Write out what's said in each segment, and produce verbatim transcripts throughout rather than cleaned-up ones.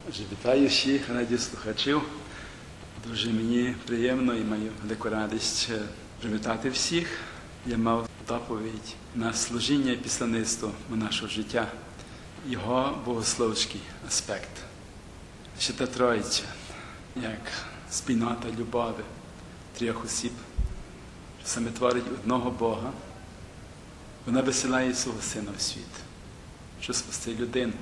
Отже, вітаю всіх радіослухачів. Дуже мені приємно і маю велику радість привітати всіх. Я мав доповідь на служіння і післаництво нашого життя, його богословський аспект. Свята Троїця, як спільнота любові трьох осіб, що саме творить одного Бога, вона висилає свого Сина в світ, щоб спасти людину.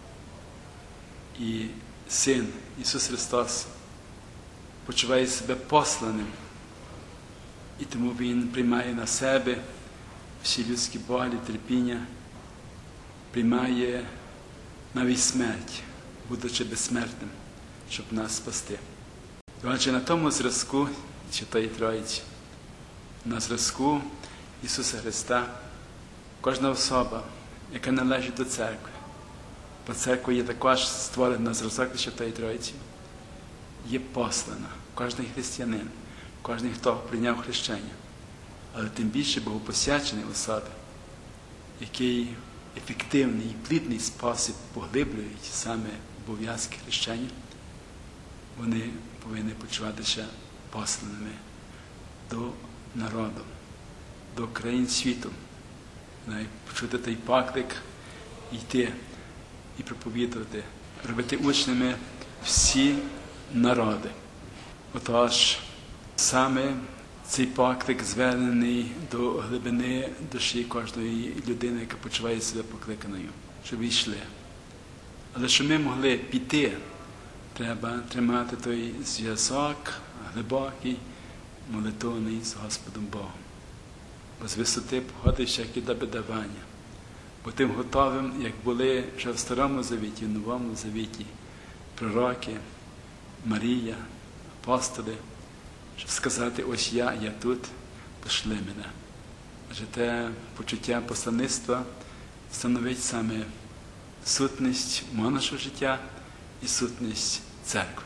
І Син Ісус Христос почуває себе посланим, і тому Він приймає на себе всі людські болі, терпіння, приймає навіть смерть, будучи безсмертним, щоб нас спасти. Отже, на тому зразку Святої Троїці, на зразку Ісуса Христа, кожна особа, яка належить до церкви, бо церква є також створена на зразок Святої Троїці, є послана. Кожний християнин, кожен, хто прийняв хрещення, але тим більше богопосвячені особи, який ефективний і плідний спосіб поглиблюють саме обов'язки хрещення, вони повинні почуватися посланими до народу, до країн світу, почути той поклик, йти і проповідувати, робити учнями всі народи. Отож, саме цей поклик звернений до глибини душі кожної людини, яка почуває себе покликаною, щоб йшли. Але щоб ми могли піти, треба тримати той зв'язок глибокий, молитовний з Господом Богом. Бо з висоти походить всякі добидавання. Бо тим готовим, як були вже в Старому Завіті, в Новому Завіті, пророки, Марія, апостоли, щоб сказати, ось я, я тут, пошли мене. Адже те почуття посланництва становить саме сутність нашого життя і сутність церкви.